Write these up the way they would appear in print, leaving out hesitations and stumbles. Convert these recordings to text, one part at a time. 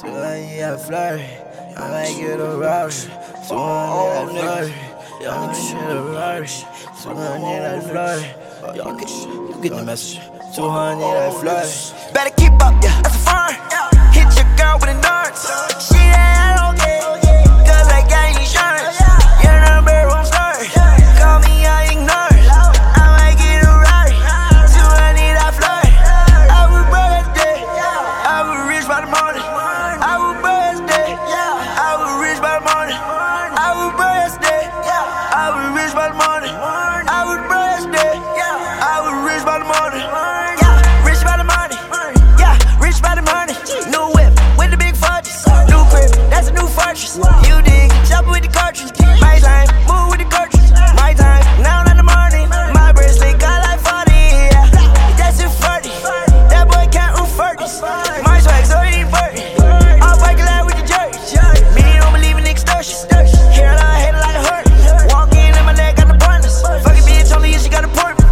200 I flirt, I might get a rush. 200 I flirt, I might get a rush. 200 I flirt, y'all get the message. 200 I flirt. Better keep up, yeah, that's a fun. Hit your girl with a darts. She ain't okay, cause I got insurance. Your number won't start. Call me, I ignore. I might get a ride. 200 I flirt. I was broke yesterday. I was rich by the morning. I was broke yesterday. I was rich by the morning. I was broke yesterday. I was rich by the morning. I was broke yesterday. I was rich by the morning. Rich by the money. Yeah, rich by the money. New whip with the big fortress. New crib, that's a new fortress. You dig, chop with the cartridge. My time, move with the cartridge. My time, now in the morning. My bracelet got like 40. Yeah, that's it 40. That boy can't roof 40s. My swag so he ain't 40. I'll fight glad with the church. Me don't believe in extortion. Hair on her head like a hurt. Walking in my leg got the pointless. Fucking bitch only if she got an appointment.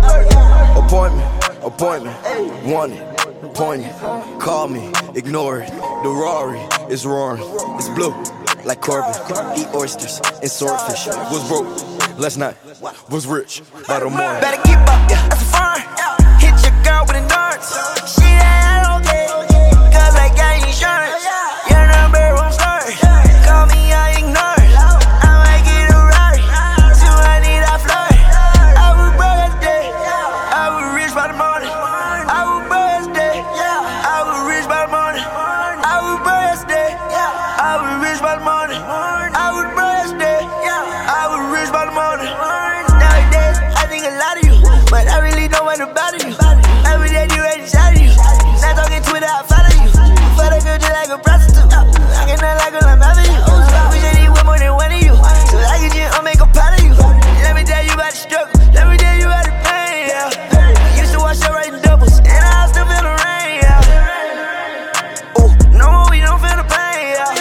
Appointment, wanted, pointed, call me, ignore it. The Rari is roaring, it's blue, like Corbin. Eat oysters and swordfish. Was broke last night, was rich by the morning. Better keep up, yeah, that's a fun. Hit your girl with a darts. She ain't okay, cause I got insurance. Your number won't start. Call me, I ignore. I might get a ride. 200 I flirt. I was broke yesterday. I was rich by the morning. I was broke yesterday. I was rich by the morning. I was broke yesterday. I was rich by the morning. I was broke yesterday. I was rich by the morning. Nowadays, I think a lot of you, but I really don't want to bother you. Every day you ready to shout at you. Not talking Twitter, I follow you. For the girl just like a prostitute. I cannot like when I'm after you. Wish I need one more than one of you. So I can just make a pot of you. Let me tell you about the struggle. Let me tell you about the pain, yeah. Used to wash up right in doubles, and I still feel the rain, yeah. Ooh, no more, we don't feel the pain, yeah.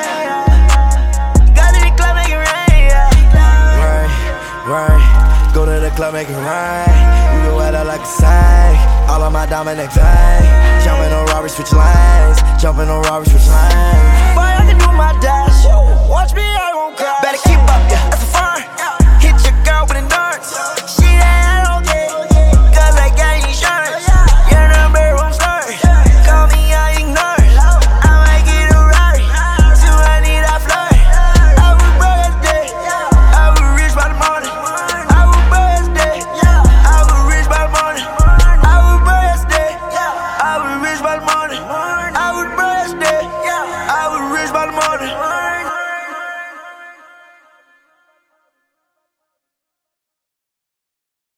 Got in the club, make it rain, yeah. Right, go to the club, make it rain. You can wear that like a sack. All of my diamond neck bang. Jumping on Robbie, switch lanes. Jumping on Robbie, switch lanes.